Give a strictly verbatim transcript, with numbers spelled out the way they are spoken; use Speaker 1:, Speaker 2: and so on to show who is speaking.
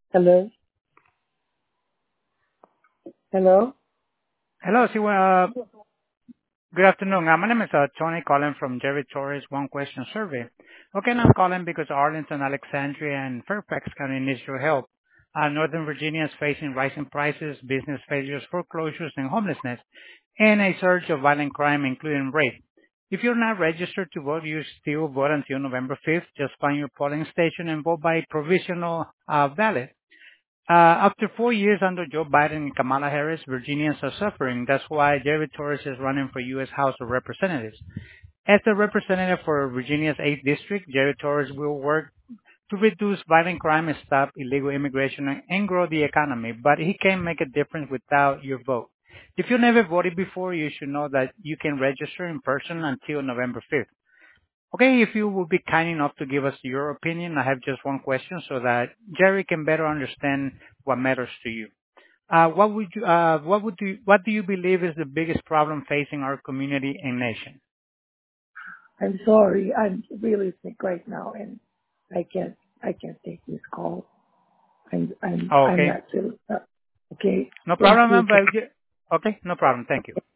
Speaker 1: Hello? Hello?
Speaker 2: Hello, sí, uh, good afternoon. Uh, my name is uh, Tony calling from Jerry Torres One Question Survey. Okay, and I'm calling because Arlington, Alexandria, and Fairfax County needs your help. Uh, Northern Virginia is facing rising prices, business failures, foreclosures, and homelessness, and a surge of violent crime, including rape. If you're not registered to vote, you still vote until November fifth. Just find your polling station and vote by provisional uh, ballot. Uh, after four years under Joe Biden and Kamala Harris, Virginians are suffering. That's why Jerry Torres is running for U S. House of Representatives. As the representative for Virginia's eighth District, Jerry Torres will work to reduce violent crime and stop illegal immigration and and grow the economy, but he can make a difference without your vote. If you never voted before, you should know that you can register in person until November fifth. Okay, if you would be kind enough to give us your opinion, I have just one question so that Jerry can better understand what matters to you. Uh, what would you, uh, what would you, what do you believe is the biggest problem facing our community and nation?
Speaker 1: I'm sorry. I'm really sick right now and I can't I can't take this call. I'm I'm
Speaker 2: Oh,
Speaker 1: I'm
Speaker 2: okay,
Speaker 1: not feeling uh, okay.
Speaker 2: no
Speaker 1: Thank
Speaker 2: problem,
Speaker 1: you.
Speaker 2: ma'am, but you- okay, no problem. Thank you.